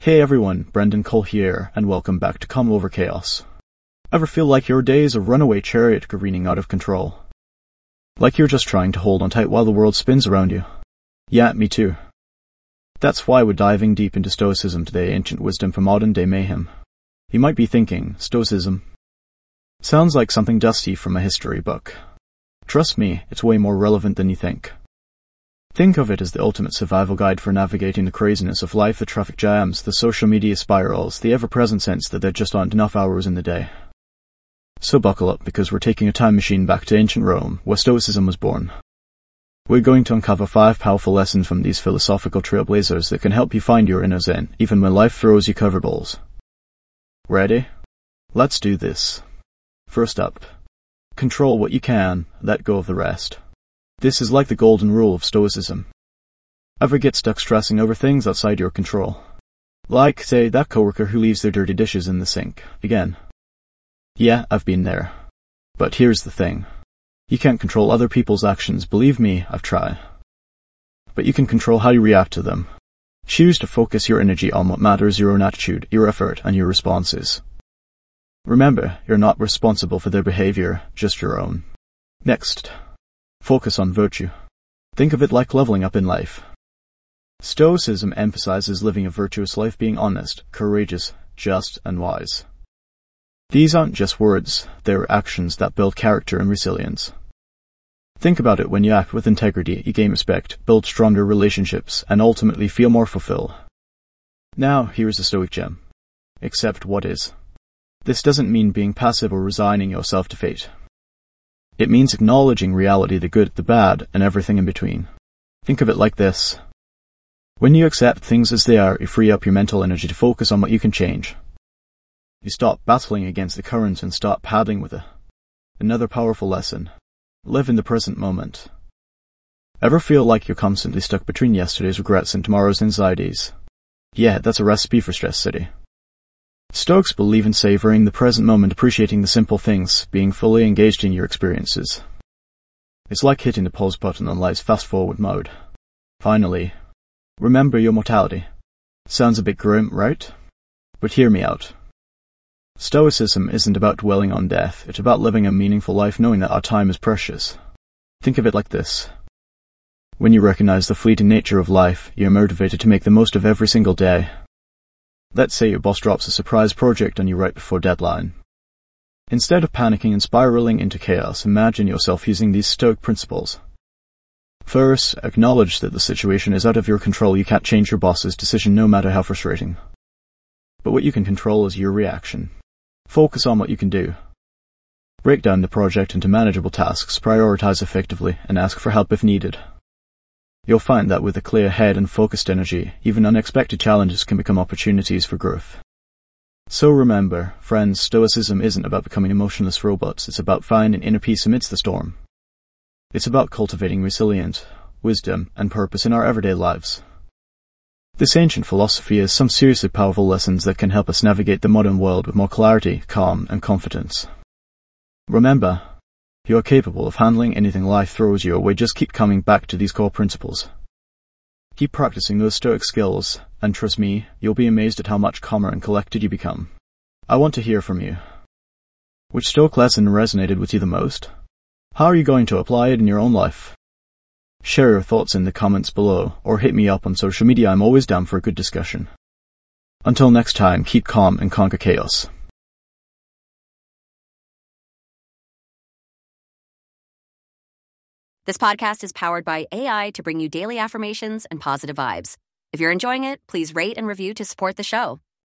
Hey everyone, Brendan Cole here, and welcome back to Calm Over Chaos. Ever feel like your day is a runaway chariot careening out of control? Like you're just trying to hold on tight while the world spins around you? Yeah, me too. That's why we're diving deep into Stoicism today, ancient wisdom for modern day mayhem. You might be thinking, Stoicism? Sounds like something dusty from a history book. Trust me, it's way more relevant than you think. Think of it as the ultimate survival guide for navigating the craziness of life, the traffic jams, the social media spirals, the ever-present sense that there just aren't enough hours in the day. So buckle up, because we're taking a time machine back to ancient Rome, where Stoicism was born. We're going to uncover 5 powerful lessons from these philosophical trailblazers that can help you find your inner zen, even when life throws you curveballs. Ready? Let's do this. First up, control what you can, let go of the rest. This is like the golden rule of Stoicism. Ever get stuck stressing over things outside your control? Like, say, that coworker who leaves their dirty dishes in the sink. Again. Yeah, I've been there. But here's the thing. You can't control other people's actions, believe me, I've tried. But you can control how you react to them. Choose to focus your energy on what matters, your own attitude, your effort, and your responses. Remember, you're not responsible for their behavior, just your own. Next. Focus on virtue. Think of it like leveling up in life. Stoicism emphasizes living a virtuous life, being honest, courageous, just, and wise. These aren't just words, they're actions that build character and resilience. Think about it: when you act with integrity, you gain respect, build stronger relationships, and ultimately feel more fulfilled. Now, here's a Stoic gem. Accept what is. This doesn't mean being passive or resigning yourself to fate. It means acknowledging reality, the good, the bad, and everything in between. Think of it like this. When you accept things as they are, you free up your mental energy to focus on what you can change. You stop battling against the current and start paddling with it. Another powerful lesson. Live in the present moment. Ever feel like you're constantly stuck between yesterday's regrets and tomorrow's anxieties? Yeah, that's a recipe for Stress City. Stoics believe in savoring the present moment, appreciating the simple things, being fully engaged in your experiences. It's like hitting the pause button on life's fast-forward mode. Finally, remember your mortality. Sounds a bit grim, right? But hear me out. Stoicism isn't about dwelling on death, it's about living a meaningful life, knowing that our time is precious. Think of it like this. When you recognize the fleeting nature of life, you're motivated to make the most of every single day. Let's say your boss drops a surprise project on you right before deadline. Instead of panicking and spiraling into chaos, imagine yourself using these Stoic principles. First, acknowledge that the situation is out of your control. You can't change your boss's decision, no matter how frustrating. But what you can control is your reaction. Focus on what you can do. Break down the project into manageable tasks, prioritize effectively, and ask for help if needed. You'll find that with a clear head and focused energy, even unexpected challenges can become opportunities for growth. So remember, friends, Stoicism isn't about becoming emotionless robots, it's about finding inner peace amidst the storm. It's about cultivating resilience, wisdom, and purpose in our everyday lives. This ancient philosophy has some seriously powerful lessons that can help us navigate the modern world with more clarity, calm, and confidence. Remember, you are capable of handling anything life throws your way. Just keep coming back to these core principles. Keep practicing those Stoic skills, and trust me, you'll be amazed at how much calmer and collected you become. I want to hear from you. Which Stoic lesson resonated with you the most? How are you going to apply it in your own life? Share your thoughts in the comments below, or hit me up on social media. I'm always down for a good discussion. Until next time, keep calm and conquer chaos. This podcast is powered by AI to bring you daily affirmations and positive vibes. If you're enjoying it, please rate and review to support the show.